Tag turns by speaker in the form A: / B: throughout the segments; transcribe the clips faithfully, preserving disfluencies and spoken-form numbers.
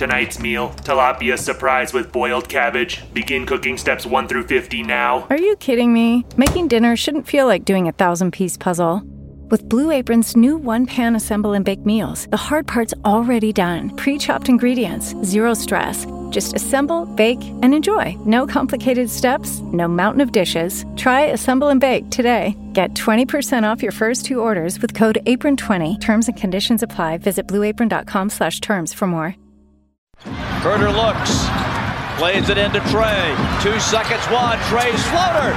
A: Tonight's meal, tilapia surprise with boiled cabbage. Begin cooking steps one through fifty now.
B: Are you kidding me? Making dinner shouldn't feel like doing a thousand-piece puzzle. With Blue Apron's new one-pan assemble and bake meals, the hard part's already done. Pre-chopped ingredients, zero stress. Just assemble, bake, and enjoy. No complicated steps, no mountain of dishes. Try Assemble and Bake today. Get twenty percent off your first two orders with code apron twenty. Terms and conditions apply. Visit blueapron.com slash terms for more.
C: Herter looks, plays it into Trey. Two seconds, one. Trey's floater.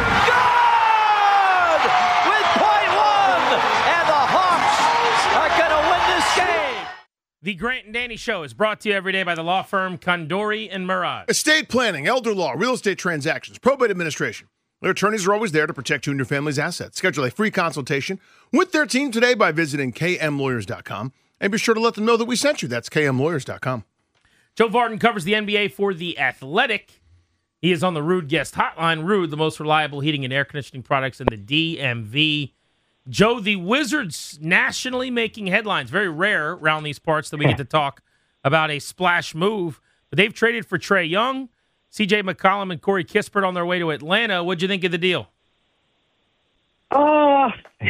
C: Good! With point one, and the Hawks are going to win this game.
D: The Grant and Danny Show is brought to you every day by the law firm Condori and Murad.
E: Estate planning, elder law, real estate transactions, probate administration. Their attorneys are always there to protect you and your family's assets. Schedule a free consultation with their team today by visiting k m lawyers dot com. And be sure to let them know that we sent you. That's k m lawyers dot com.
D: Joe Vardon covers the N B A for The Athletic. He is on the Ruud Guest Hotline. Ruud, the most reliable heating and air conditioning products in the D M V. Joe, the Wizards nationally making headlines. Very rare around these parts that we get to talk about a splash move. But they've traded for Trae Young, C J McCollum, and Corey Kispert on their way to Atlanta. What'd you think of the deal?
F: Uh, I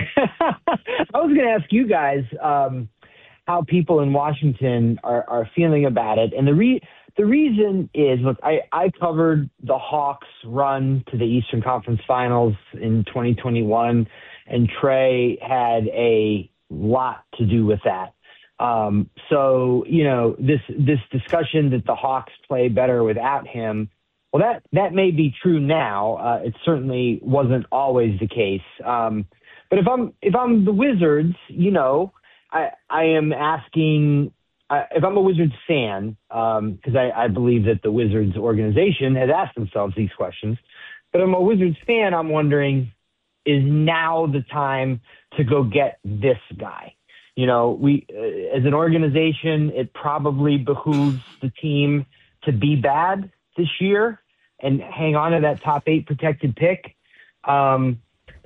F: was going to ask you guys um, how people in Washington are, are feeling about it. And the re- the reason is, look, I, I covered the Hawks' run to the Eastern Conference Finals in twenty twenty-one, and Trae had a lot to do with that. Um, so, you know, this this discussion that the Hawks play better without him, well, that, that may be true now. Uh, it certainly wasn't always the case. Um, but if I'm if I'm the Wizards, you know, I, I am asking, uh, if I'm a Wizards fan, because um, I, I believe that the Wizards organization has asked themselves these questions, but I'm a Wizards fan, I'm wondering, is now the time to go get this guy? You know, we, uh, as an organization, it probably behooves the team to be bad this year and hang on to that top eight protected pick. Um,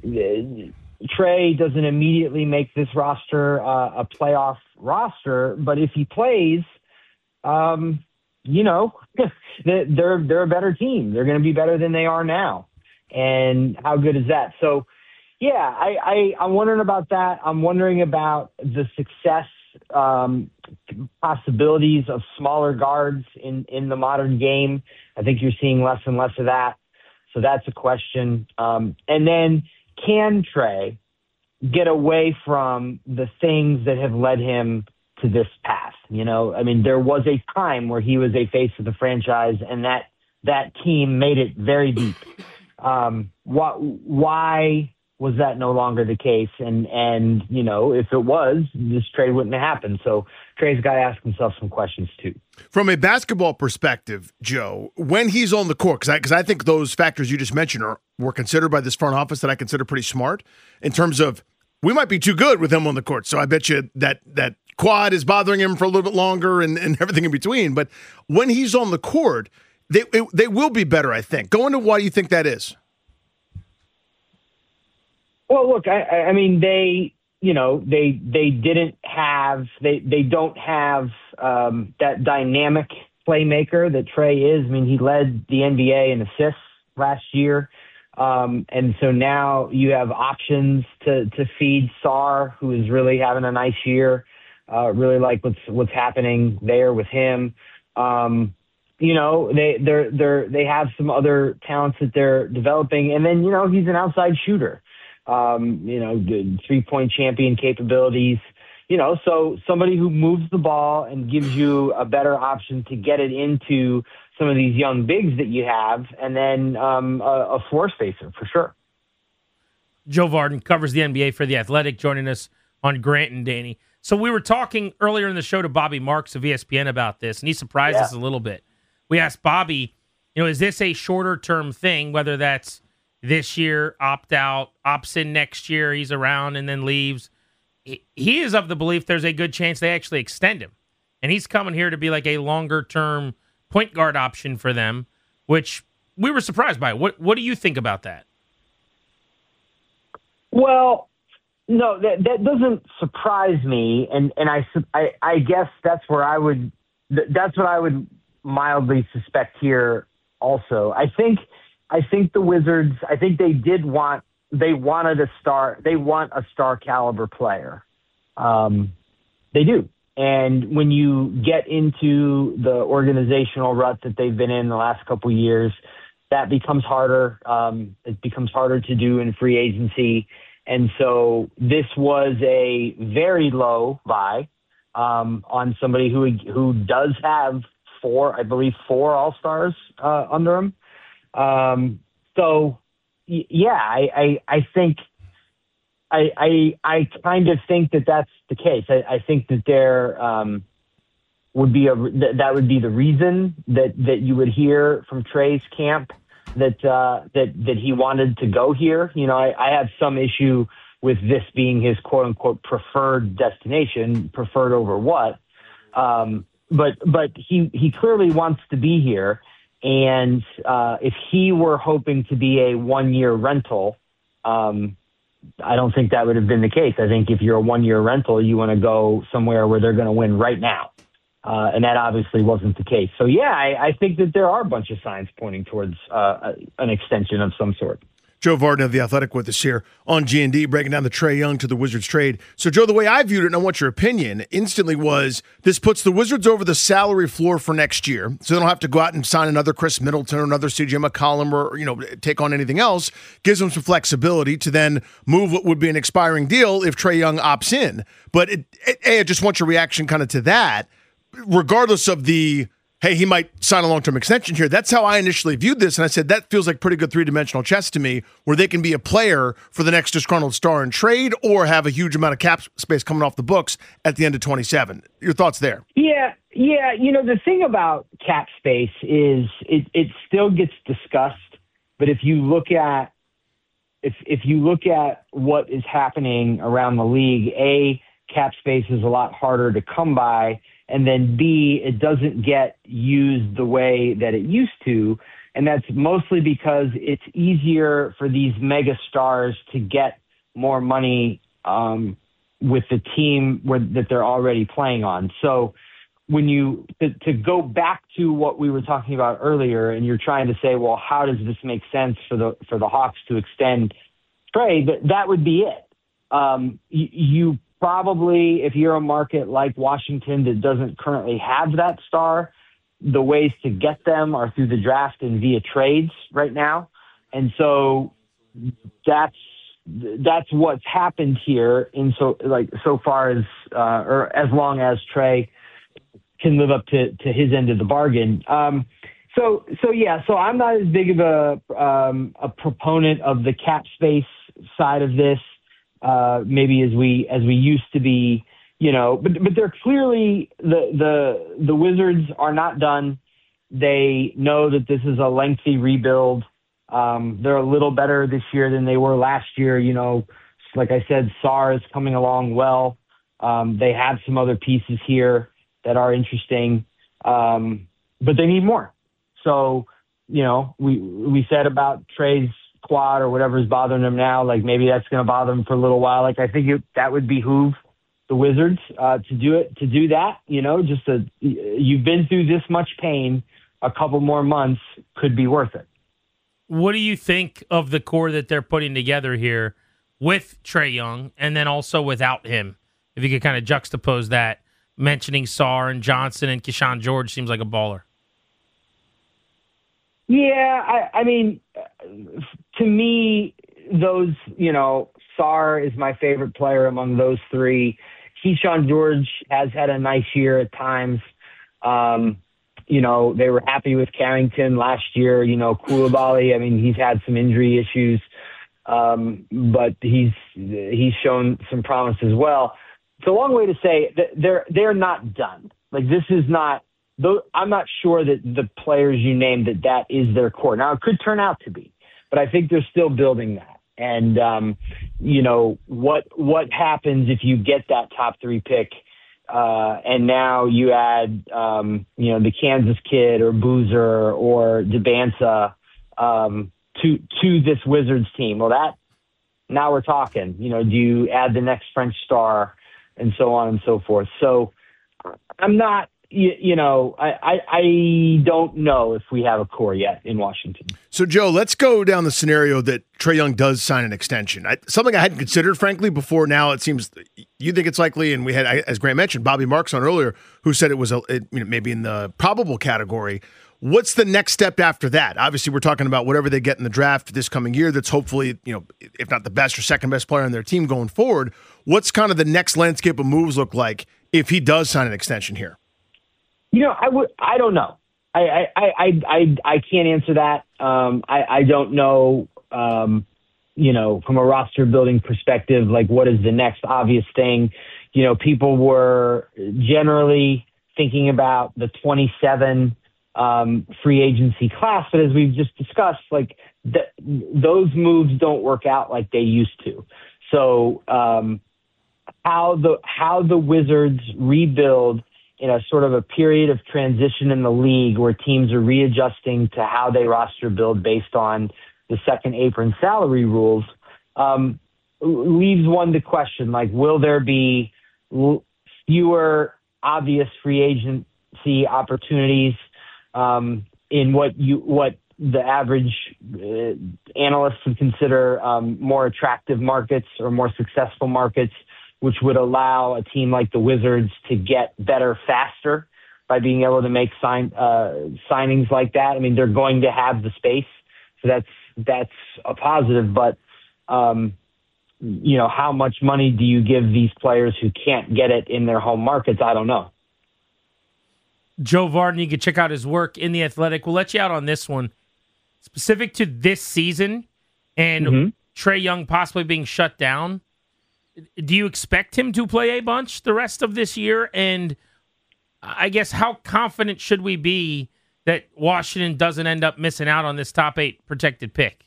F: Trae doesn't immediately make this roster uh, a playoff roster, but if he plays, um, you know, they're they're a better team. They're going to be better than they are now. And how good is that? So, yeah, I, I, I'm wondering about that. I'm wondering about the success um, possibilities of smaller guards in, in the modern game. I think you're seeing less and less of that. So that's a question. Um, and then can Trae get away from the things that have led him to this path? You know, I mean, there was a time where he was a face of the franchise, and that that team made it very deep. Um, why, why was that no longer the case? And, and, you know, if it was, this trade wouldn't have happened. So Trae's got to ask himself some questions too.
E: From a basketball perspective, Joe, when he's on the court, because I, cause I think those factors you just mentioned are were considered by this front office that I consider pretty smart in terms of we might be too good with him on the court. So I bet you that that quad is bothering him for a little bit longer and, and everything in between. But when he's on the court, they it, they will be better, I think. Go into why you think that is.
F: Well, look, I, I mean, they, you know, they they didn't have, they, they don't have um, that dynamic playmaker that Trae is. I mean, he led the N B A in assists last year. Um, and so now you have options to, to feed Sarr, who is really having a nice year. Uh, really like what's, what's happening there with him. Um, you know, they, they're, they're, they have some other talents that they're developing. And then, you know, he's an outside shooter. Um, you know, three-point champion capabilities, you know, so somebody who moves the ball and gives you a better option to get it into some of these young bigs that you have, and then um, a, a floor spacer for sure.
D: Joe Vardon covers the N B A for The Athletic, joining us on Grant and Danny. So we were talking earlier in the show to Bobby Marks of E S P N about this, and he surprised
F: yeah.
D: us a little bit. We asked Bobby, you know, is this a shorter-term thing, whether that's this year, opt out, opts in next year, he's around and then leaves. He is of the belief there's a good chance they actually extend him. And he's coming here to be like a longer-term point guard option for them, which we were surprised by. What What do you think about that?
F: Well, no, that that doesn't surprise me. And, and I, I, I guess that's where I would th- that's what I would mildly suspect here also. I think I think the Wizards, I think they did want, they wanted a star, they want a star caliber player. Um, they do. And when you get into the organizational rut that they've been in the last couple of years, that becomes harder. Um, it becomes harder to do in free agency. And so this was a very low buy um, on somebody who who does have four, I believe, four All-Stars uh, under him. Um, so, y- yeah, I, I, I think I, I I kind of think that that's the case. I, I think that there um, would be a that, that would be the reason that, that you would hear from Trey's camp that uh, that that he wanted to go here. You know, I, I have some issue with this being his quote unquote preferred destination, preferred over what. Um, but but he he clearly wants to be here, and uh, if he were hoping to be a one year rental. Um, I don't think that would have been the case. I think if you're a one-year rental, you want to go somewhere where they're going to win right now. Uh, and that obviously wasn't the case. So, yeah, I, I think that there are a bunch of signs pointing towards uh, an extension of some sort.
E: Joe Vardon of The Athletic with us here on G and D, breaking down the Trae Young to the Wizards trade. So, Joe, the way I viewed it, and I want your opinion, instantly was this puts the Wizards over the salary floor for next year, so they don't have to go out and sign another Chris Middleton or another C J McCollum or, you know, take on anything else. Gives them some flexibility to then move what would be an expiring deal if Trae Young opts in. But, it, it, A, I just want your reaction kind of to that, regardless of the hey, he might sign a long-term extension here. That's how I initially viewed this, and I said that feels like pretty good three-dimensional chess to me, where they can be a player for the next disgruntled star in trade or have a huge amount of cap space coming off the books at the end of twenty-seven. Your thoughts there?
F: Yeah, yeah. You know, the thing about cap space is it, it still gets discussed, but if you look at if if you look at what is happening around the league, A, cap space is a lot harder to come by, and then B, it doesn't get used the way that it used to. And that's mostly because it's easier for these mega stars to get more money um, with the team where, that they're already playing on. So when you, to, to go back to what we were talking about earlier, and you're trying to say, well, how does this make sense for the, for the Hawks to extend Trae? That, that would be it. Um, you, you Probably, if you're a market like Washington that doesn't currently have that star, the ways to get them are through the draft and via trades right now. And so that's that's what's happened here in so like so far as uh, or as long as Trae can live up to, to his end of the bargain. Um, so so yeah, so I'm not as big of a um, a proponent of the cap space side of this. Uh, maybe as we as we used to be, you know, but but they're clearly the the the Wizards are not done. They know that this is a lengthy rebuild. Um, they're a little better this year than they were last year. You know, like I said, Sarr is coming along well. Um, they have some other pieces here that are interesting, um, but they need more. So, you know, we we said about Trae's quad or whatever is bothering them now, like maybe that's going to bother them for a little while. Like I think it, that would behoove the Wizards uh, to do it, to do that. You know, just a, you've been through this much pain, a couple more months could be worth it.
D: What do you think of the core that they're putting together here with Trae Young and then also without him? If you could kind of juxtapose that, mentioning Sarr and Johnson and Keyshawn George seems like a baller.
F: Yeah, I, I mean, to me, those, you know, Sarr is my favorite player among those three. Keyshawn George has had a nice year at times. Um, you know, they were happy with Carrington last year. You know, Coulibaly, I mean, he's had some injury issues, um, but he's he's shown some promise as well. It's a long way to say that they're they're not done. Like, this is not. Though I'm not sure that the players you named that that is their core. Now it could turn out to be, but I think they're still building that. And um, you know what what happens if you get that top three pick, uh, and now you add um, you know the Kansas kid or Boozer or DeBanza um, to to this Wizards team. Well, that now we're talking. You know, do you add the next French star and so on and so forth? So I'm not. you, you know, I, I, I don't know if we have a core yet in Washington.
E: So, Joe, let's go down the scenario that Trae Young does sign an extension. I, something I hadn't considered, frankly, before. Now it seems you think it's likely, and we had, as Grant mentioned, Bobby Marks on earlier, who said it was a, it, you know, maybe in the probable category. What's the next step after that? Obviously, we're talking about whatever they get in the draft this coming year. That's hopefully, you know, if not the best or second best player on their team going forward. What's kind of the next landscape of moves look like if he does sign an extension here?
F: You know, I would. I don't know. I I I I, I can't answer that. Um, I I don't know. Um, you know, from a roster building perspective, like what is the next obvious thing? You know, people were generally thinking about the twenty-seven um, free agency class, but as we've just discussed, like th- those moves don't work out like they used to. So um, how the how the Wizards rebuild in a sort of a period of transition in the league where teams are readjusting to how they roster build based on the second apron salary rules, um, leaves one to question, like, will there be l- fewer obvious free agency opportunities um, in what you what the average uh, analysts would consider um, more attractive markets or more successful markets, which would allow a team like the Wizards to get better faster by being able to make sign uh, signings like that. I mean, they're going to have the space, so that's that's a positive. But um, you know, how much money do you give these players who can't get it in their home markets? I don't know.
D: Joe Vardon, you can check out his work in The Athletic. We'll let you out on this one. Specific to this season and mm-hmm. Trae Young possibly being shut down, do you expect him to play a bunch the rest of this year? And I guess how confident should we be that Washington doesn't end up missing out on this top eight protected pick?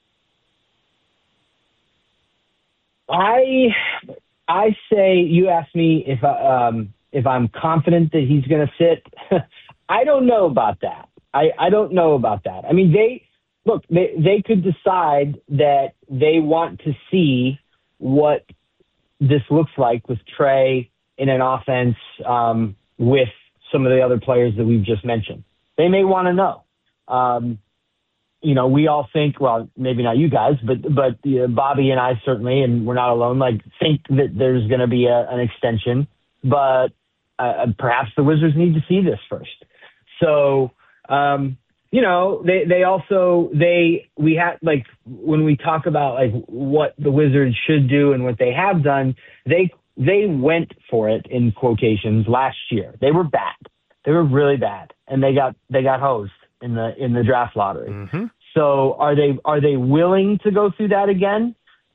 F: I I say, you asked me if I, um, if I'm confident that he's going to sit. I don't know about that. I, I don't know about that. I mean, they look, they, they could decide that they want to see what this looks like with Trae in an offense um, with some of the other players that we've just mentioned. They may want to know. Um, you know, we all think, well, maybe not you guys, but but uh, Bobby and I certainly, and we're not alone, like think that there's going to be a, an extension, but uh, perhaps the Wizards need to see this first. So, um, you know, they, they also, they, we had, like, when we talk about, like, what the Wizards should do and what they have done, they, they went for it, in quotations, last year. They were bad. They were really bad. And they got, they got hosed in the, in the draft lottery. Mm-hmm. So are they, are they willing to go through that again?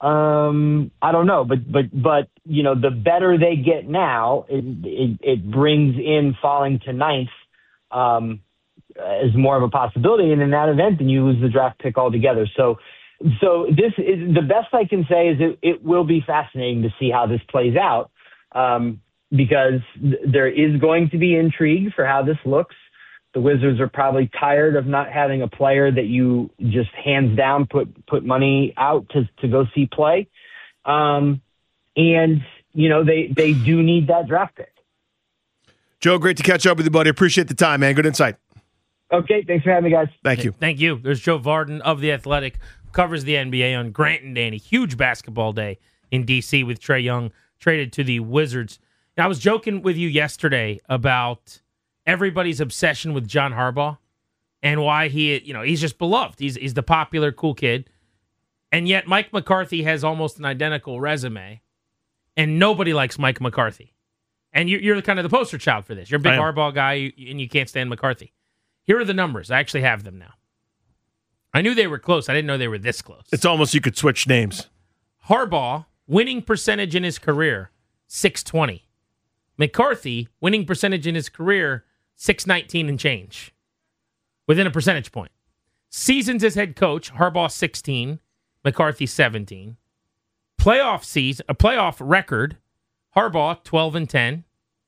F: Um, I don't know, but, but, but, you know, the better they get now, it, it, it brings in falling to ninth, um, as more of a possibility. And in that event, then you lose the draft pick altogether. So, so this is the best I can say is it, it will be fascinating to see how this plays out. Um, because th- there is going to be intrigue for how this looks. The Wizards are probably tired of not having a player that you just hands down put, put money out to, to go see play. Um, and you know, they, they do need that draft pick.
E: Joe, great to catch up with you, buddy. Appreciate the time, man. Good insight.
F: Okay, thanks for having me, guys.
E: Thank you.
D: Thank you. There's Joe Vardon of The Athletic, who covers the N B A on Grant and Danny. Huge basketball day in D C with Trae Young traded to the Wizards. Now, I was joking with you yesterday about everybody's obsession with John Harbaugh and why he, you know, he's just beloved. He's he's the popular, cool kid. And yet Mike McCarthy has almost an identical resume, and nobody likes Mike McCarthy. And you, you're kind of the poster child for this. You're a big Harbaugh guy, and you can't stand McCarthy. Here are the numbers. I actually have them now. I knew they were close. I didn't know they were this close.
E: It's almost you could switch names.
D: Harbaugh, winning percentage in his career, six twenty. McCarthy, winning percentage in his career, six nineteen and change. Within a percentage point. Seasons as head coach, Harbaugh sixteen, McCarthy seventeen. Playoff season, a playoff record, Harbaugh twelve and ten.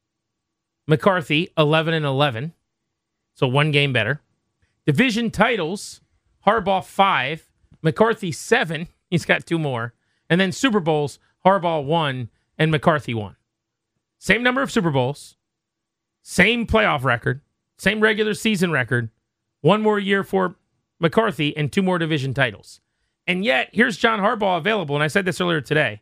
D: McCarthy eleven and eleven. So one game better. Division titles, Harbaugh five, McCarthy seven. He's got two more. And then Super Bowls, Harbaugh one and McCarthy one. Same number of Super Bowls. Same playoff record, same regular season record, one more year for McCarthy, and two more division titles. And yet, here's John Harbaugh available, and I said this earlier today.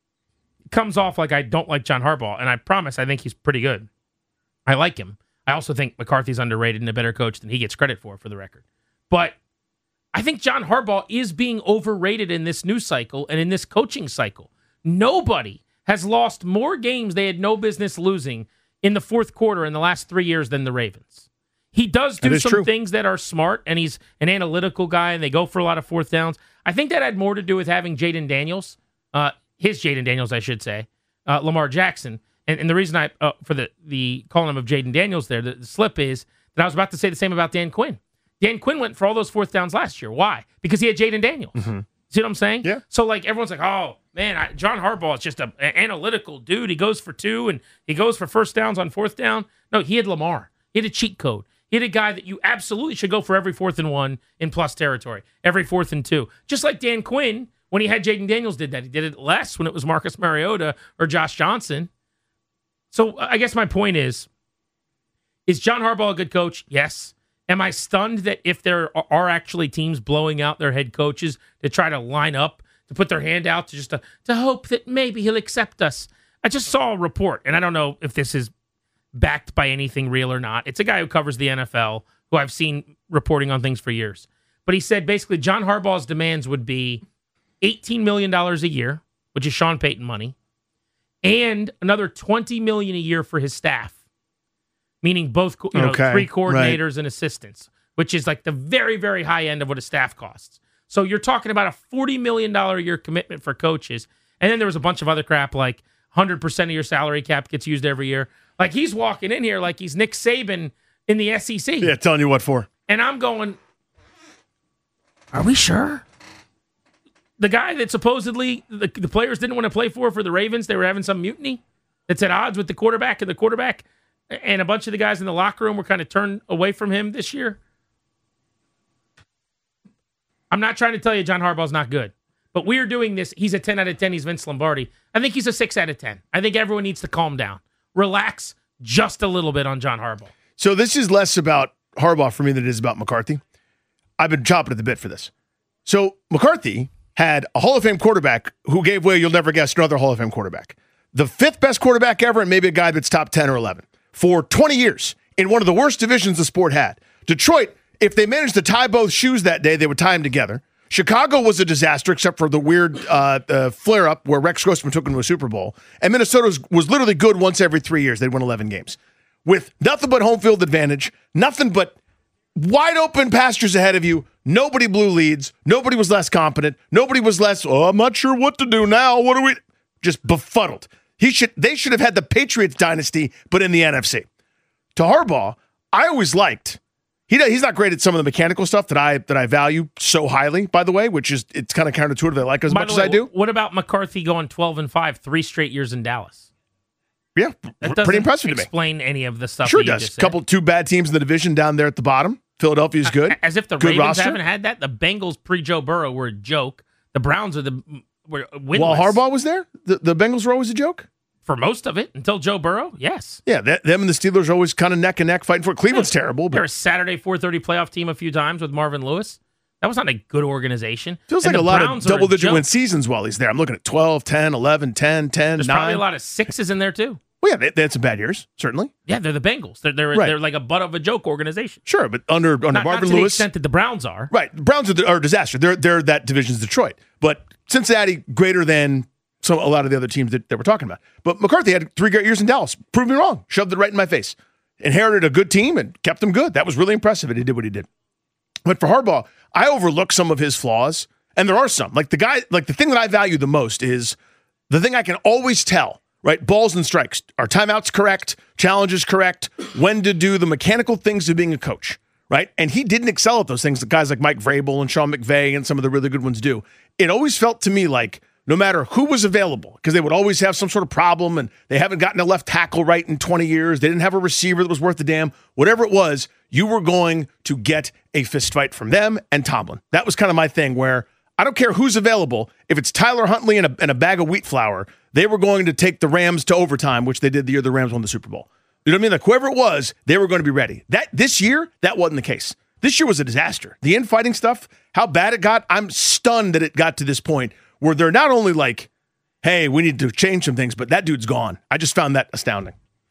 D: It comes off like I don't like John Harbaugh, and I promise I think he's pretty good. I like him. I also think McCarthy's underrated and a better coach than he gets credit for, for the record. But I think John Harbaugh is being overrated in this news cycle and in this coaching cycle. Nobody has lost more games they had no business losing in the fourth quarter in the last three years than the Ravens. He does do some
E: true.
D: things that are smart, and he's an analytical guy, and they go for a lot of fourth downs. I think that had more to do with having Jaden Daniels, uh, his Jaden Daniels, I should say, uh, Lamar Jackson. And, and the reason I, uh, for the, the calling him of Jaden Daniels there, the, the slip is that I was about to say the same about Dan Quinn. Dan Quinn went for all those fourth downs last year. Why? Because he had Jaden Daniels. Mm-hmm. See what I'm saying?
E: Yeah.
D: So, like, everyone's like, oh, man, I, John Harbaugh is just a, an analytical dude. He goes for two, and he goes for first downs on fourth down. No, he had Lamar. He had a cheat code. He had a guy that you absolutely should go for every fourth and one in plus territory, every fourth and two. Just like Dan Quinn, when he had Jaden Daniels, did that. He did it less when it was Marcus Mariota or Josh Johnson. So I guess my point is, is John Harbaugh a good coach? Yes. Am I stunned that if there are actually teams blowing out their head coaches to try to line up, to put their hand out, to just to, to hope that maybe he'll accept us? I just saw a report, and I don't know if this is backed by anything real or not. It's a guy who covers the N F L, who I've seen reporting on things for years. But he said basically John Harbaugh's demands would be eighteen million dollars a year, which is Sean Payton money, and another twenty million dollars a year for his staff, meaning both you know,
E: okay,
D: three coordinators
E: right.
D: and assistants, which is like the very, very high end of what a staff costs. So you're talking about a forty million dollars a year commitment for coaches. And then there was a bunch of other crap like one hundred percent of your salary cap gets used every year. Like he's walking in here like he's Nick Saban in the S E C.
E: Yeah, telling you what for.
D: And I'm going, are we sure? The guy that supposedly the, the players didn't want to play for for the Ravens, they were having some mutiny that's at odds with the quarterback, and the quarterback and a bunch of the guys in the locker room were kind of turned away from him this year. I'm not trying to tell you John Harbaugh's not good, but we're doing this. He's a ten out of ten. He's Vince Lombardi. I think he's a six out of ten. I think everyone needs to calm down. Relax just a little bit on John Harbaugh.
E: So this is less about Harbaugh for me than it is about McCarthy. I've been chopping at the bit for this. So McCarthy had a Hall of Fame quarterback who gave way, you'll never guess, another Hall of Fame quarterback. The fifth best quarterback ever, and maybe a guy that's top ten or eleven. For twenty years in one of the worst divisions the sport had. Detroit, if they managed to tie both shoes that day, they would tie them together. Chicago was a disaster except for the weird uh, uh, flare-up where Rex Grossman took them to a Super Bowl. And Minnesota was, was literally good once every three years. They'd win eleven games. With nothing but home field advantage, nothing but wide open pastures ahead of you. Nobody blew leads. Nobody was less competent. Nobody was less, oh, I'm not sure what to do now. What do we... Just befuddled. He should. They should have had the Patriots dynasty, but in the N F C. To Harbaugh, I always liked. He he's not great at some of the mechanical stuff that I that I value so highly. By the way, which is it's kind of counterintuitive that I like as
D: By
E: much
D: way,
E: as I do.
D: What about McCarthy going twelve and five, three straight years in Dallas?
E: Yeah,
D: That
E: pretty impressive to me.
D: Explain any of the stuff.
E: Sure
D: that you
E: does.
D: just
E: A couple two bad teams in the division down there at the bottom. Philadelphia's good.
D: As if the
E: good
D: Ravens
E: roster.
D: haven't had that. The Bengals pre Joe Burrow were a joke. The Browns are the were winless.
E: While Harbaugh was there, the, the Bengals were always a joke.
D: For most of it, until Joe Burrow, yes.
E: Yeah, that, them and the Steelers are always kind of neck and neck fighting for it. Cleveland's terrible,
D: They're
E: but
D: a Saturday four thirty playoff team a few times with Marvin Lewis. That was not a good organization.
E: feels
D: And
E: like a
D: the
E: lot
D: Browns
E: of
D: are a
E: double-digit
D: joke.
E: win seasons while he's there. I'm looking at twelve, ten, eleven, ten, ten,
D: There's
E: nine.
D: probably a lot of sixes in there too.
E: Well, yeah, they, they had some bad years, certainly.
D: Yeah, they're the Bengals. They're they're,
E: Right.
D: they're like a butt of a joke organization.
E: Sure, but under under
D: Not, not
E: Marvin
D: to the
E: Lewis,
D: extent that the Browns are.
E: right? The Browns are, the, are a disaster. They're they're that division's Detroit, but Cincinnati greater than some a lot of the other teams that, that we're talking about. But McCarthy had three great years in Dallas. Proved me wrong. Shoved it right in my face. Inherited a good team and kept them good. That was really impressive. And he did what he did. But for Harbaugh, I overlook some of his flaws, and there are some. Like the guy, like the thing that I value the most is the thing I can always tell. Right, balls and strikes. Are timeouts correct? Challenges correct? When to do the mechanical things of being a coach, right? And he didn't excel at those things that guys like Mike Vrabel and Sean McVay and some of the really good ones do. It always felt to me like no matter who was available, because they would always have some sort of problem and they haven't gotten a left tackle right in twenty years. They didn't have a receiver that was worth the damn. Whatever it was, you were going to get a fist fight from them and Tomlin. That was kind of my thing where I don't care who's available. If it's Tyler Huntley and a, and a bag of wheat flour, they were going to take the Rams to overtime, which they did the year the Rams won the Super Bowl. You know what I mean? Like whoever it was, they were going to be ready. That this year, that wasn't the case. This year was a disaster. The infighting stuff, how bad it got, I'm stunned that it got to this point where they're not only like, hey, we need to change some things, but that dude's gone. I just found that astounding.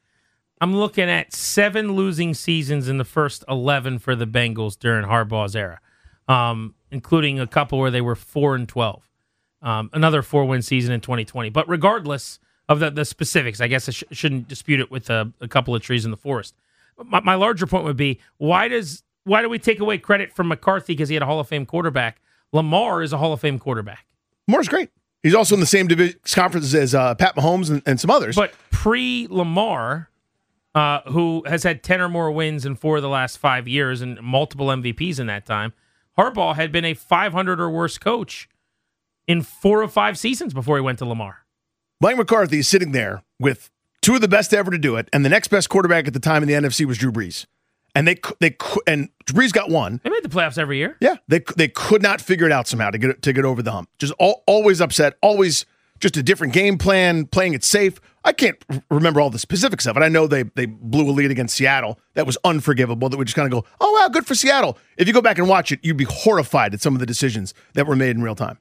D: I'm looking at seven losing seasons in the first eleven for the Bengals during Harbaugh's era, um, including a couple where they were four and twelve. Um, another four-win season in twenty twenty. But regardless of the, the specifics, I guess I sh- shouldn't dispute it with a, a couple of trees in the forest. My, my larger point would be, why does why do we take away credit from McCarthy because he had a Hall of Fame quarterback? Lamar is a Hall of Fame quarterback.
E: Lamar's great. He's also in the same division conference as uh, Pat Mahomes and, and some others.
D: But pre-Lamar, uh, who has had ten or more wins in four of the last five years and multiple M V Ps in that time, Harbaugh had been a five hundred or worse coach in four of five seasons before he went to Lamar.
E: Mike McCarthy is sitting there with two of the best ever to do it, and the next best quarterback at the time in the N F C was Drew Brees. And they they and Drew Brees got one.
D: They made the playoffs every year.
E: Yeah, they they could not figure it out somehow to get to get over the hump. Just all, always upset, always just a different game plan, playing it safe. I can't remember all the specifics of it. I know they they blew a lead against Seattle. That was unforgivable. That we just kind of go, oh wow, good for Seattle. If you go back and watch it, you'd be horrified at some of the decisions that were made in real time.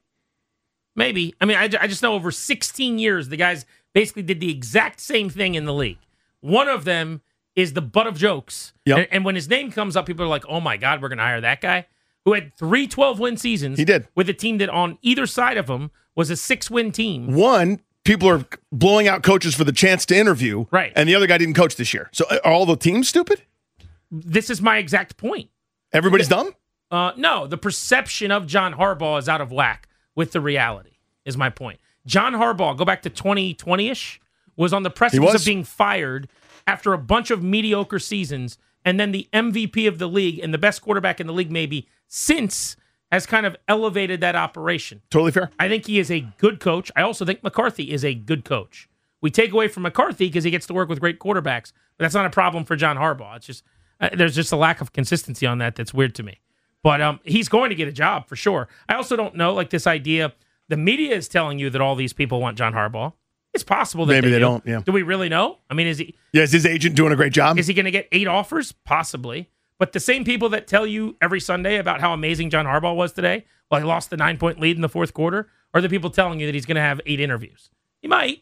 D: Maybe. I mean, I, I just know over sixteen years, the guys basically did the exact same thing in the league. One of them is the butt of jokes.
E: Yep.
D: And, and when his name comes up, people are like, oh my God, we're going to hire that guy who had three twelve-win seasons.
E: He did.
D: With a team that on either side of him was a six-win team.
E: One, people are blowing out coaches for the chance to interview.
D: Right.
E: And the other guy didn't coach this year. So are all the teams stupid?
D: This is my exact point.
E: Everybody's dumb?
D: Uh, no, the perception of John Harbaugh is out of whack with the reality, is my point. John Harbaugh, go back to twenty twenty-ish, was on the precipice of being fired after a bunch of mediocre seasons, and then the M V P of the league and the best quarterback in the league maybe since has kind of elevated that operation.
E: Totally fair.
D: I think he is a good coach. I also think McCarthy is a good coach. We take away from McCarthy because he gets to work with great quarterbacks, but that's not a problem for John Harbaugh. It's just uh, there's just a lack of consistency on that that's weird to me. But um, he's going to get a job for sure. I also don't know, like this idea, the media is telling you that all these people want John Harbaugh. It's possible that
E: Maybe
D: they,
E: they
D: do.
E: don't, yeah.
D: Do we really know? I mean, is he
E: Yeah, is his agent doing a great job?
D: is he going to get eight offers? Possibly. But the same people that tell you every Sunday about how amazing John Harbaugh was today, while he lost the nine-point lead in the fourth quarter, are the people telling you that he's going to have eight interviews. He might.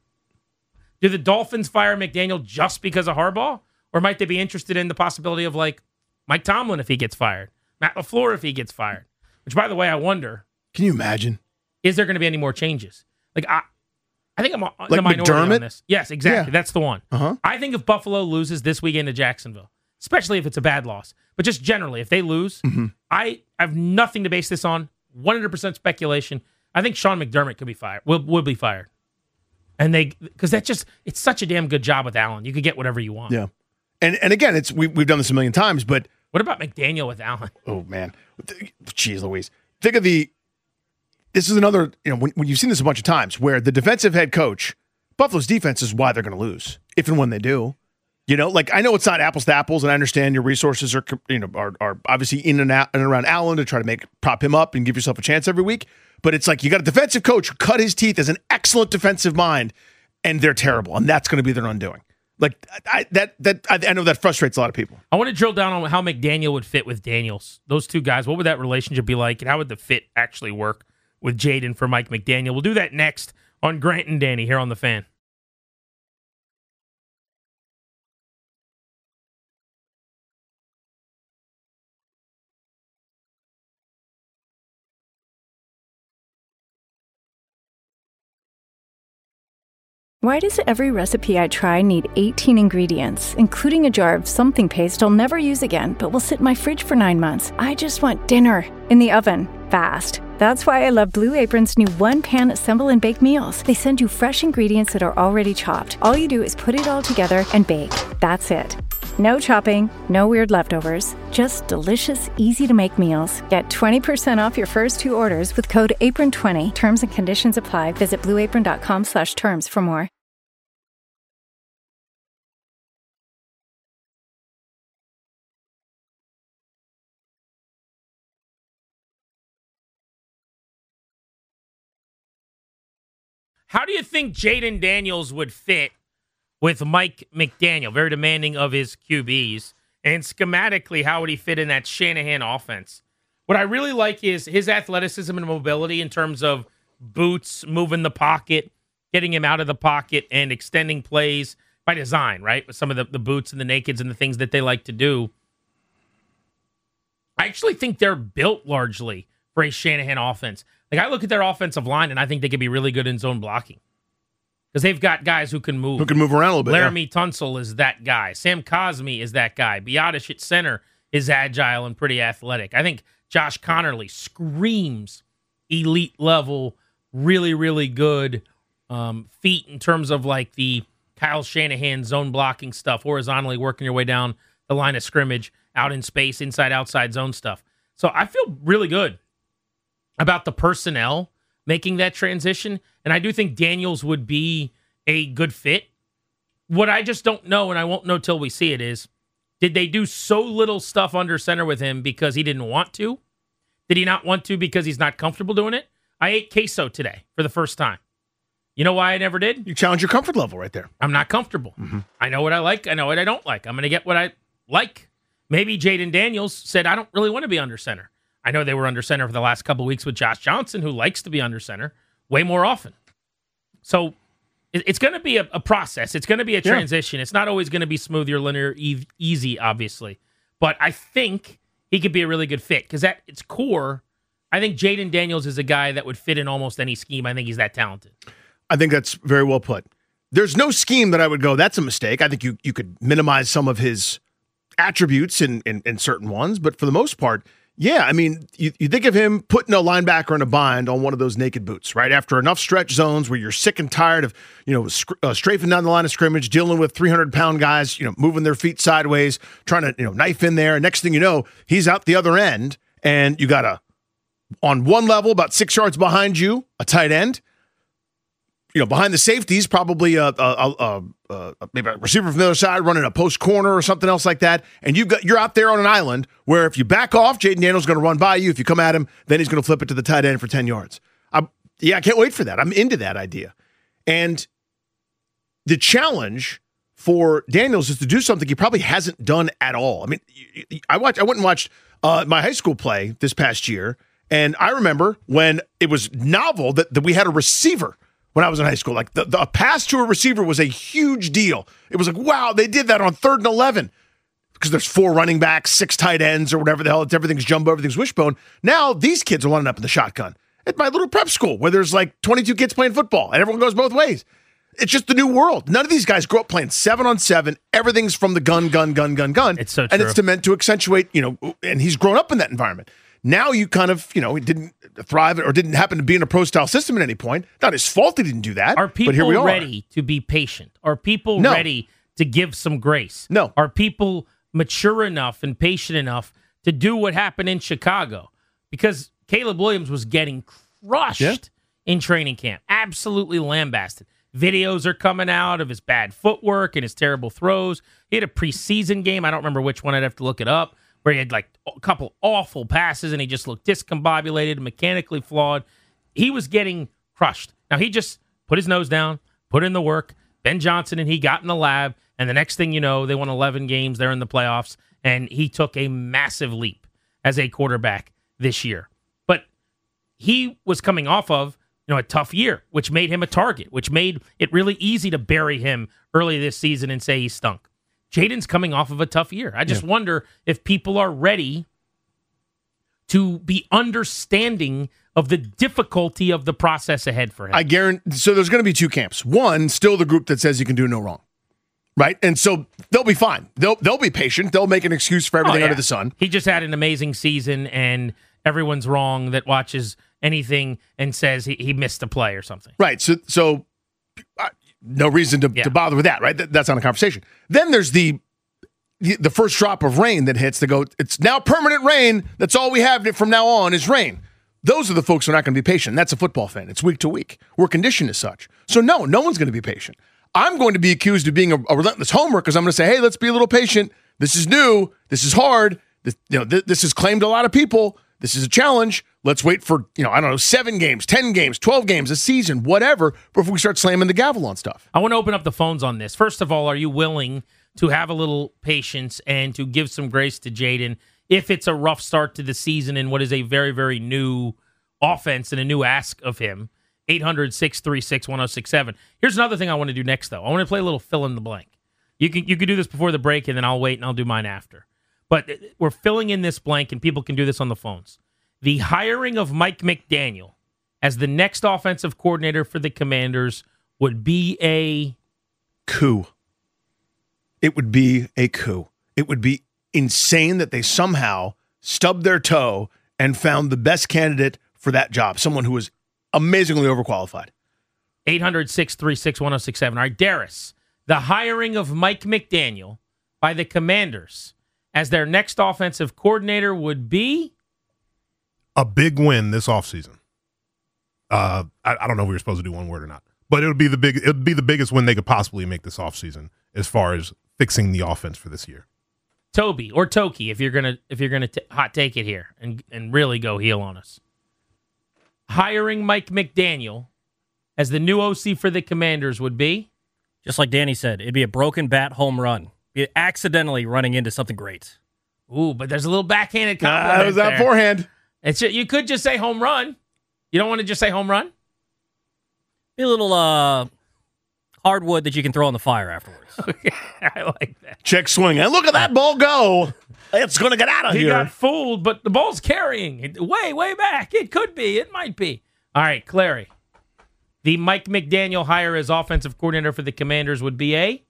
D: Do the Dolphins fire McDaniel just because of Harbaugh? Or might they be interested in the possibility of, like, Mike Tomlin if he gets fired? Matt LaFleur if he gets fired? Which, by the way, I wonder,
E: Can you imagine?
D: is there going to be any more changes? Like, I I think I'm in
E: Like
D: the minority
E: McDermott?
D: on this. Yes, exactly.
E: Yeah.
D: That's the one.
E: Uh-huh.
D: I think if Buffalo loses this weekend to Jacksonville, especially if it's a bad loss, but just generally, if they lose,
E: Mm-hmm.
D: I have nothing to base this on. one hundred percent speculation. I think Sean McDermott could be fired. Will will be fired, and they because that just it's such a damn good job with Allen. You could get whatever you want.
E: Yeah. And and again, it's we, we've done this a million times, but
D: What about McDaniel with Allen?
E: oh man, jeez Louise. Think of the, this is another, you know, when, when you've seen this a bunch of times where the defensive head coach, Buffalo's defense is why they're going to lose, if and when they do. You know, like I know it's not apples to apples, and I understand your resources are, you know, are, are obviously in and out and around Allen to try to make prop him up and give yourself a chance every week. But it's like you got a defensive coach who cut his teeth as an excellent defensive mind, and they're terrible, and that's going to be their undoing. Like I, that, that I, I know that frustrates a lot of people.
D: I want to drill down on how McDaniel would fit with Daniels. Those two guys, what would that relationship be like, and how would the fit actually work with Jaden for Mike McDaniel? We'll do that next on Grant and Danny here on The Fan.
B: Why does every recipe I try need eighteen ingredients, including a jar of something paste I'll never use again, but will sit in my fridge for nine months? I just want dinner in the oven, fast. That's why I love Blue Apron's new one-pan assemble and bake meals. They send you fresh ingredients that are already chopped. All you do is put it all together and bake. That's it. No chopping, no weird leftovers, just delicious, easy-to-make meals. Get twenty percent off your first two orders with code apron twenty. Terms and conditions apply. Visit blueapron.com slash terms for more.
D: How do you think Jaden Daniels would fit with Mike McDaniel, very demanding of his Q Bs. And schematically, how would he fit in that Shanahan offense? What I really like is his athleticism and mobility in terms of boots, moving the pocket, getting him out of the pocket, and extending plays by design, right? With some of the, the boots and the nakeds and the things that they like to do. I actually think they're built largely for a Shanahan offense. Like, I look at their offensive line, and I think they could be really good in zone blocking. Because they've got guys who can move.
E: Who can move around a little bit.
D: Laramie
E: yeah.
D: Tunsil is that guy. Sam Cosmi is that guy. Biotish at center is agile and pretty athletic. I think Josh Connerly screams elite level, really, really good um, feet in terms of like the Kyle Shanahan zone blocking stuff, horizontally working your way down the line of scrimmage, out in space, inside, outside zone stuff. So I feel really good about the personnel making that transition, and I do think Daniels would be a good fit. What I just don't know, and I won't know till we see it, is did they do so little stuff under center with him because he didn't want to? Did he not want to because he's not comfortable doing it? I ate queso today for the first time. You know why I never did?
E: You challenge your comfort level right there.
D: I'm not comfortable. Mm-hmm. I know what I like. I know what I don't like. I'm going to get what I like. Maybe Jaden Daniels said, I don't really want to be under center. I know they were under center for the last couple of weeks with Josh Johnson, who likes to be under center way more often. So it's going to be a, a process. It's going to be a transition. Yeah. It's not always going to be smooth or linear, e- easy, obviously. But I think he could be a really good fit because at its core, I think Jaden Daniels is a guy that would fit in almost any scheme. I think he's that talented.
E: I think that's very well put. There's no scheme that I would go, that's a mistake. I think you you could minimize some of his attributes in, in, in certain ones, but for the most part, yeah, I mean, you, you think of him putting a linebacker in a bind on one of those naked boots, right? After enough stretch zones where you're sick and tired of, you know, sc- uh, strafing down the line of scrimmage, dealing with three hundred pound guys, you know, moving their feet sideways, trying to, you know, knife in there. And next thing you know, he's out the other end, and you got a, on one level, about six yards behind you, a tight end. You know, behind the safeties, probably a, a, a, a, a maybe a receiver from the other side running a post corner or something else like that. And you've got you're out there on an island where if you back off, Jaden Daniels is going to run by you. If you come at him, then he's going to flip it to the tight end for ten yards. I'm, yeah, I can't wait for that. I'm into that idea. And the challenge for Daniels is to do something he probably hasn't done at all. I mean, I watched. I went and watched uh, my high school play this past year, and I remember when it was novel that, that we had a receiver. When I was in high school, like the, the a pass to a receiver was a huge deal. It was like, wow, they did that on third and eleven because there's four running backs, six tight ends, or whatever the hell. It's everything's jumbo, everything's wishbone. Now these kids are lining up in the shotgun at my little prep school where there's like twenty-two kids playing football and everyone goes both ways. It's just the new world. None of these guys grow up playing seven on seven. Everything's from the gun, gun, gun, gun, gun.
D: It's so true.
E: And it's to, meant to accentuate, you know, and he's grown up in that environment. Now you kind of, you know, he didn't thrive or didn't happen to be in a pro-style system at any point. Not his fault he didn't do that.
D: Are people
E: but here we are.
D: ready to be patient? Are people
E: no.
D: ready to give some grace?
E: No.
D: Are people mature enough and patient enough to do what happened in Chicago? Because Caleb Williams was getting crushed yeah. in training camp. Absolutely lambasted. Videos are coming out of his bad footwork and his terrible throws. He had a preseason game. I don't remember which one. I'd have to look it up. Where he had like a couple awful passes and he just looked discombobulated, mechanically flawed. He was getting crushed. Now, he just put his nose down, put in the work. Ben Johnson and he got in the lab, and the next thing you know, they won eleven games. They're in the playoffs, and he took a massive leap as a quarterback this year. But he was coming off of, you know, a tough year, which made him a target, which made it really easy to bury him early this season and say he stunk. Jaden's coming off of a tough year. I just yeah. wonder if people are ready to be understanding of the difficulty of the process ahead for him.
E: I guarantee. So there's going to be two camps. One, still the group that says you can do no wrong, right? And so they'll be fine. They'll they'll be patient. They'll make an excuse for everything oh, yeah. under the sun.
D: He just had an amazing season, and everyone's wrong that watches anything and says he, he missed a play or something.
E: Right. So so. Uh, No reason to,
D: yeah.
E: to bother with that, right? That, that's not a conversation. Then there's the, the the first drop of rain that hits to go, it's now permanent rain. That's all we have from now on is rain. Those are the folks who are not going to be patient. That's a football fan. It's week to week. We're conditioned as such. So no, no one's going to be patient. I'm going to be accused of being a, a relentless homer because I'm going to say, hey, let's be a little patient. This is new. This is hard. This, you know, th- this has claimed a lot of people. This is a challenge. Let's wait for, you know, I don't know, seven games, ten games, twelve games, a season, whatever, before we start slamming the gavel on stuff.
D: I want to open up the phones on this. First of all, are you willing to have a little patience and to give some grace to Jaden if it's a rough start to the season and what is a very, very new offense and a new ask of him? eight hundred, six three six, one oh six seven. Here's another thing I want to do next, though. I want to play a little fill in the blank. You can you can do this before the break, and then I'll wait and I'll do mine after. But we're filling in this blank, and people can do this on the phones. The hiring of Mike McDaniel as the next offensive coordinator for the Commanders would be a
E: coup. It would be a coup. It would be insane that they somehow stubbed their toe and found the best candidate for that job, someone who was amazingly overqualified.
D: eight hundred, six three six, one oh six seven. All right, Darius, the hiring of Mike McDaniel by the Commanders as their next offensive coordinator would be
G: a big win this offseason. Uh, I, I don't know if we were supposed to do one word or not, but it would be the big. It would be the biggest win they could possibly make this offseason as far as fixing the offense for this year.
D: Toby or Toki, if you're gonna if you're gonna t- hot take it here and and really go heel on us. Hiring Mike McDaniel as the new O C for the Commanders would be,
H: just like Danny said, it'd be a broken bat home run. Be accidentally running into something great.
D: Ooh, but there's a little backhanded compliment.
E: Uh, that was that forehand.
D: It's you could just say home run. You don't want to just say home run?
H: Be a little uh, hardwood that you can throw on the fire afterwards.
D: Okay, I like that.
E: Check swing. And look at that ball go. It's going to get out of
D: he
E: here.
D: He got fooled, but the ball's carrying it way, way back. It could be. It might be. All right, Clary. The Mike McDaniel hire as offensive coordinator for the Commanders would be a?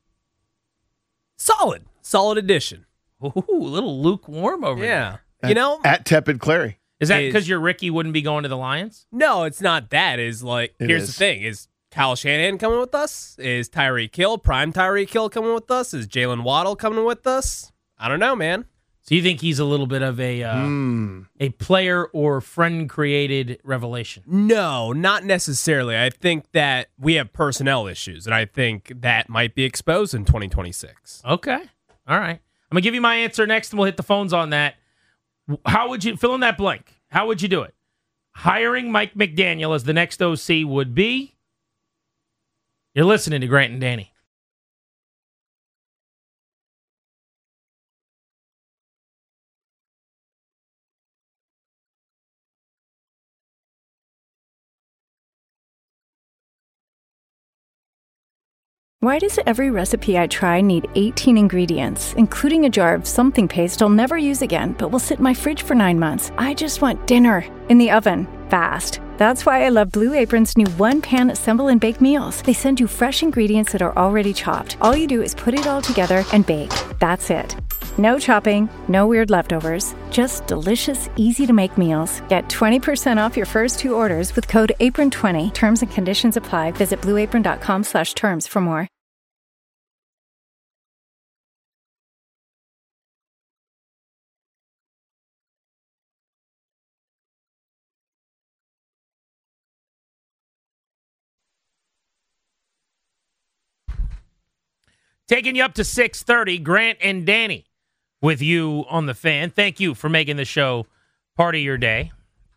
I: Solid. Solid addition.
D: Ooh, a little lukewarm over
I: yeah.
D: there.
I: Yeah. You know?
E: At tepid Clary.
D: Is that because your Ricky wouldn't be going to the Lions?
I: No, it's not that. Is like,
E: it
I: here's
E: is.
I: the thing. Is Kyle Shanahan coming with us? Is Tyreek Hill, prime Tyreek Hill coming with us? Is Jalen Waddle coming with us? I don't know, man.
D: So you think he's a little bit of a uh,
E: mm.
D: a player or friend-created revelation?
I: No, not necessarily. I think that we have personnel issues, and I think that might be exposed in twenty twenty-six.
D: Okay. All right. I'm going to give you my answer next, and we'll hit the phones on that. How would you fill in that blank? How would you do it? Hiring Mike McDaniel as the next O C would be? You're listening to Grant and Danny.
B: Why does every recipe I try need eighteen ingredients, including a jar of something paste I'll never use again, but will sit in my fridge for nine months? I just want dinner in the oven, fast. That's why I love Blue Apron's new one-pan assemble and bake meals. They send you fresh ingredients that are already chopped. All you do is put it all together and bake. That's it. No chopping, no weird leftovers, just delicious, easy-to-make meals. Get twenty percent off your first two orders with code apron twenty. Terms and conditions apply. Visit blueapron.com slash terms for more.
D: Taking you up to six thirty, Grant and Danny with you on the Fan. Thank you for making the show part of your day.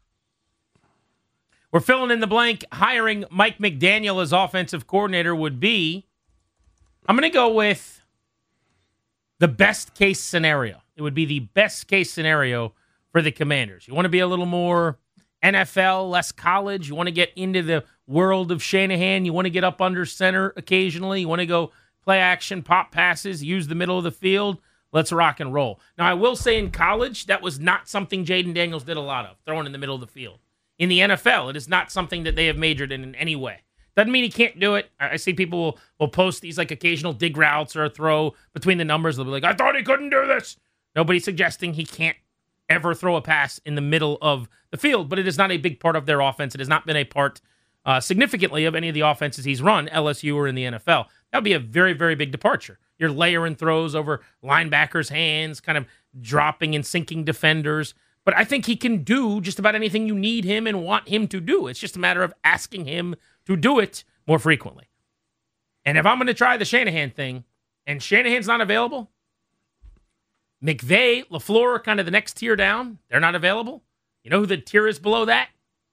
D: We're filling in the blank. Hiring Mike McDaniel as offensive coordinator would be, I'm going to go with the best case scenario. It would be the best case scenario for the Commanders. You want to be a little more N F L, less college. You want to get into the world of Shanahan. You want to get up under center occasionally. You want to go play action, pop passes, use the middle of the field. Let's rock and roll. Now, I will say in college, that was not something Jaden Daniels did a lot of, throwing in the middle of the field. In the N F L, it is not something that they have majored in in any way. Doesn't mean he can't do it. I see people will, will post these like occasional dig routes or a throw between the numbers. They'll be like, I thought he couldn't do this. Nobody's suggesting he can't ever throw a pass in the middle of the field, but it is not a big part of their offense. It has not been a part uh, significantly of any of the offenses he's run, L S U or in the N F L. That would be a very, very big departure. You're layering throws over linebackers' hands, kind of dropping and sinking defenders. But I think he can do just about anything you need him and want him to do. It's just a matter of asking him to do it more frequently. And if I'm going to try the Shanahan thing, and Shanahan's not available, McVay, LaFleur are kind of the next tier down. They're not available. You know who the tier is below that?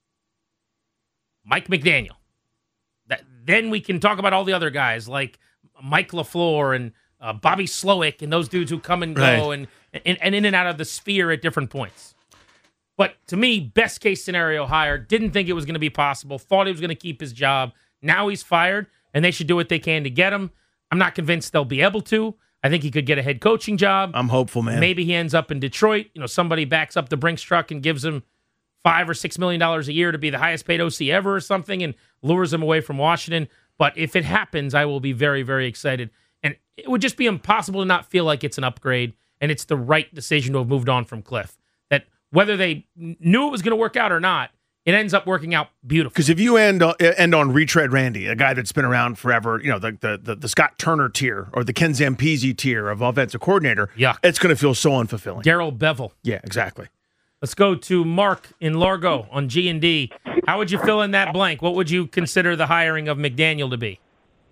D: Mike McDaniel. That then we can talk about all the other guys like Mike LaFleur and uh, Bobby Slowick and those dudes who come and go
E: Right.
D: and, and and in and out of the sphere at different points. But to me, best case scenario hire. Didn't think it was going to be possible. Thought he was going to keep his job. Now he's fired, and they should do what they can to get him. I'm not convinced they'll be able to. I think he could get a head coaching job.
E: I'm hopeful, man.
D: Maybe he ends up in Detroit. You know, somebody backs up the Brinks truck and gives him five or six million dollars a year to be the highest paid O C ever or something, and lures him away from Washington. But if it happens, I will be very, very excited. And it would just be impossible to not feel like it's an upgrade, and it's the right decision to have moved on from Cliff. That whether they knew it was going to work out or not, it ends up working out beautiful.
E: Because if you end on, end on Retread Randy, a guy that's been around forever, you know, the the the, the Scott Turner tier or the Ken Zampese tier of offensive coordinator,
D: Yuck.
E: it's going to feel so unfulfilling.
D: Daryl Bevel.
E: Yeah, exactly.
D: Let's go to Mark in Largo on G and D. How would you fill in that blank? What would you consider the hiring of McDaniel to be?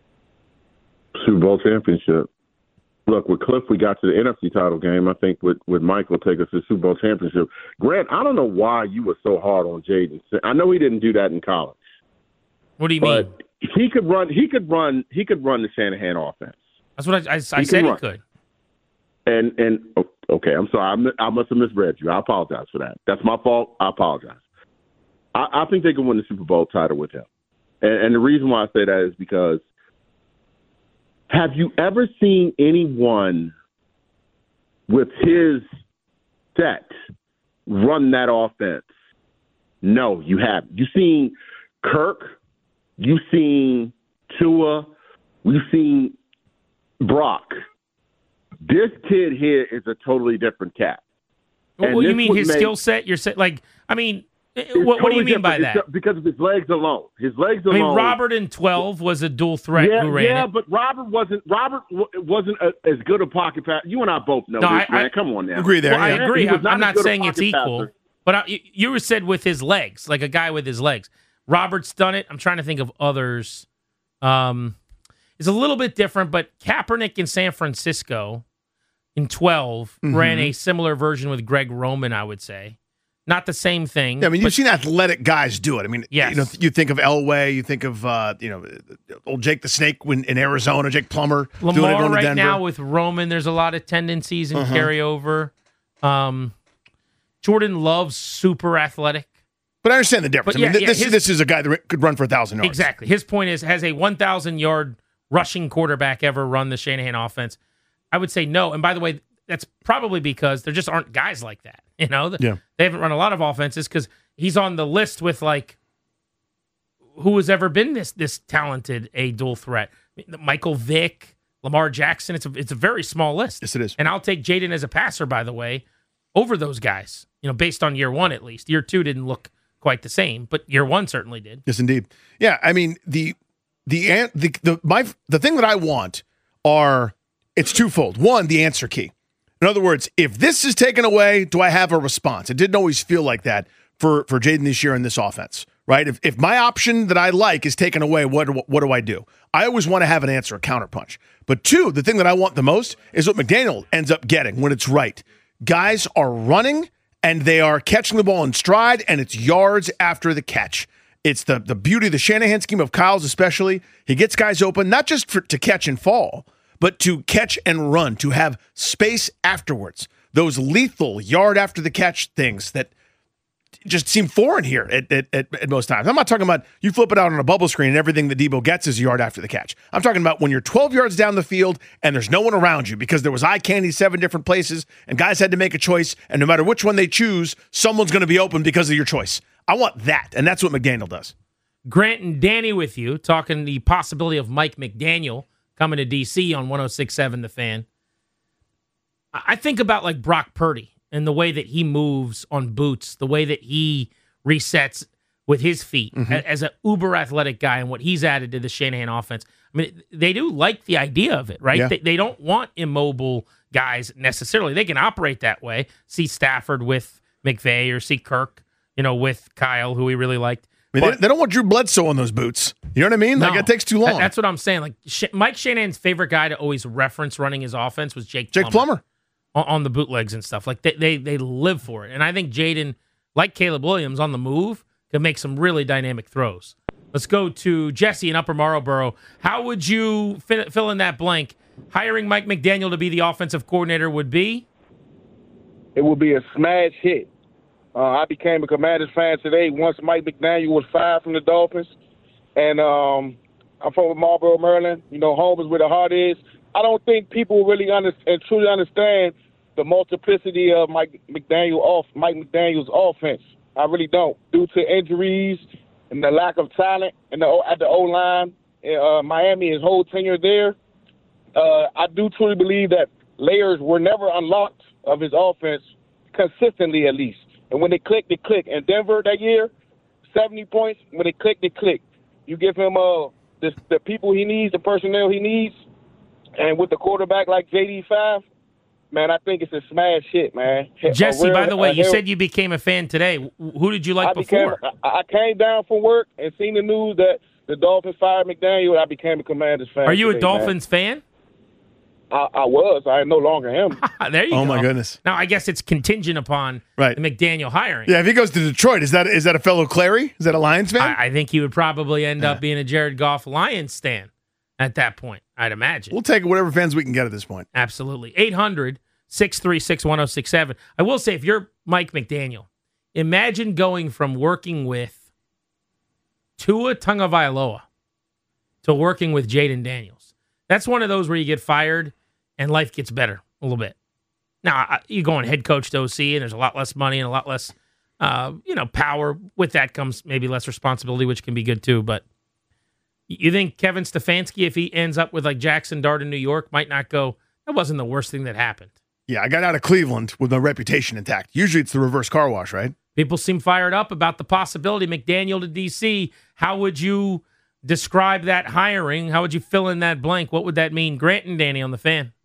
J: Super Bowl championship. Look, with Cliff, we got to the N F C title game. I think with, with Mike will take us to the Super Bowl championship. Grant, I don't know why you were so hard on Jaden. I know he didn't do that in college.
D: What do you
J: but
D: mean?
J: He could run. He could run. He could run the Shanahan offense.
D: That's what I, I, I
J: He
D: said
J: can
D: he
J: run.
D: could.
J: And and oh, okay, I'm sorry. I, mi- I must have misread you. I apologize for that. That's my fault. I apologize. I, I think they can win the Super Bowl title with him. And, and the reason why I say that is because have you ever seen anyone with his set run that offense? No, you haven't. You've seen Kirk. You've seen Tua. We've seen Brock. This kid here is a totally different cat.
D: What,
J: And
D: what do you
J: this
D: mean
J: would
D: his
J: make-
D: skill set? Your set, like, I mean,
J: It's
D: what, what do you
J: totally
D: mean by
J: different.
D: that?
J: It's because of his legs alone. His legs
D: I
J: alone.
D: mean, Robert in twelve was a dual threat
J: Yeah,
D: who ran
J: yeah,
D: it.
J: but Robert wasn't. Robert w- wasn't a, as good a pocket passer. You and I both know
D: No,
J: this,
D: I-
J: man.
D: I-
J: Come on now.
E: Agree there.
D: Well, I
E: yeah.
D: agree.
J: He was
D: I'm,
J: not
D: I'm
J: as
D: not
J: good a
D: saying it's
J: pocket
D: equal,
J: passer.
D: but I, you- you said with his legs, like a guy with his legs. Robert's done it. I'm trying to think of others. Um, it's a little bit different, but Kaepernick in San Francisco in twelve
E: Mm-hmm.
D: ran a similar version with Greg Roman, I would say. Not the same thing.
E: Yeah, I mean,
D: but
E: you've seen athletic guys do it. I mean,
D: Yes.
E: you know, you think of Elway, you think of uh, you know, old Jake the Snake when in Arizona, Jake Plummer doing it
D: Lamar
E: going to
D: right
E: Denver.
D: now with Roman, there's a lot of tendencies and
E: Uh-huh.
D: carryover. Um, Jordan Love's super athletic.
E: But I understand the difference.
D: But
E: I mean,
D: yeah,
E: th-
D: yeah,
E: this
D: his-
E: this is a guy that could run for a thousand yards.
D: Exactly. His point is, has a one thousand yard rushing quarterback ever run the Shanahan offense? I would say no. And by the way, that's probably because there just aren't guys like that. You know,
E: Yeah.
D: They haven't run a lot of offenses because he's on the list with like who has ever been this this talented a dual threat. Michael Vick, Lamar Jackson. It's a it's a very small list.
E: Yes, it is.
D: And I'll take Jaden as a passer, by the way, over those guys. You know, based on year one at least. Year two didn't look quite the same, but year one certainly did.
E: Yes, indeed. Yeah, I mean the the an- the the my the thing that I want are it's twofold. One, the answer key. In other words, if this is taken away, do I have a response? It didn't always feel like that for for Jaden this year in this offense, right? If if my option that I like is taken away, what do, what do I do? I always want to have an answer, a counterpunch. But two, the thing that I want the most is what McDaniel ends up getting when it's right. Guys are running and they are catching the ball in stride, and it's yards after the catch. It's the the beauty of the Shanahan scheme of Kyle's especially. He gets guys open, not just for, to catch and fall, but to catch and run, to have space afterwards. Those lethal yard after the catch things that just seem foreign here at, at, at, at most times. I'm not talking about you flip it out on a bubble screen and everything that Debo gets is a yard after the catch. I'm talking about when you're twelve yards down the field and there's no one around you because there was eye candy seven different places and guys had to make a choice, and no matter which one they choose, someone's going to be open because of your choice. I want that, and that's what McDaniel does.
D: Grant and Danny with you, talking the possibility of Mike McDaniel coming to D C on one oh six point seven The Fan. I think about like Brock Purdy and the way that he moves on boots, the way that he resets with his feet
E: Mm-hmm.
D: a- as an uber athletic guy and what he's added to the Shanahan offense. I mean, they do like the idea of it, right?
E: Yeah.
D: They, they don't want immobile guys necessarily. They can operate that way. See Stafford with McVay or see Kirk, you know, with Kyle, who we really liked.
E: I mean,
D: But-
E: they, they don't want Drew Bledsoe on those boots. You know what I mean? Like,
D: No.
E: it takes too long.
D: That- that's what I'm saying. Like Sh- Mike Shanahan's favorite guy to always reference running his offense was Jake
E: Jake Plummer.
D: on, on the bootlegs and stuff. Like they, they they live for it. And I think Jaden like Caleb Williams on the move, can make some really dynamic throws. Let's go to Jesse in Upper Marlboro. How would you fi- fill in that blank? Hiring Mike McDaniel to be the offensive coordinator would be?
K: It would be a smash hit. Uh, I became a Commanders fan today once Mike McDaniel was fired from the Dolphins. And um, I'm from Marlboro, Maryland. You know, home is where the heart is. I don't think people really understand, truly understand the multiplicity of Mike McDaniel off Mike McDaniel's offense. I really don't. Due to injuries and the lack of talent in the, at the O-line, uh, Miami, his whole tenure there, uh, I do truly believe that layers were never unlocked of his offense consistently, at least. And when they click, they click. And Denver that year, seventy points. When they click, they click. You give him uh, the, the people he needs, the personnel he needs, and with the quarterback like J D five, man, I think it's a smash hit, man.
D: Jesse,
K: real,
D: by the way, you
K: real,
D: said you became a fan today. Who did you like
K: I
D: before?
K: Became, I, I came down from work and seen the news that the Dolphins fired McDaniel, and I became a Commanders fan.
D: Are you
K: today,
D: a Dolphins
K: man.
D: fan?
K: I, I was. I no longer am.
D: There you
E: oh,
D: go.
E: my goodness.
D: Now, I guess it's contingent upon
E: right.
D: the McDaniel hiring.
E: Yeah, if he goes to Detroit, is that is that a fellow Clary? Is that a Lions fan?
D: I, I think he would probably end
E: yeah.
D: up being a Jared Goff Lions stan at that point, I'd imagine.
E: We'll take whatever fans we can get at this point.
D: Absolutely. eight hundred, six three six, one oh six seven. I will say, if you're Mike McDaniel, imagine going from working with Tua Tagovailoa to working with Jaden Daniels. That's one of those where you get fired and life gets better a little bit. Now, you go on head coach to O C, and there's a lot less money and a lot less, uh, you know, power. With that comes maybe less responsibility, which can be good too. But you think Kevin Stefanski, if he ends up with like Jackson Dart in New York, might not go, that wasn't the worst thing that happened.
E: Yeah, I got out of Cleveland with my reputation intact. Usually it's the reverse car wash, right?
D: People seem fired up about the possibility. McDaniel to D C, how would you describe that hiring? How would you fill in that blank? What would that mean? Grant and Danny on the Fan.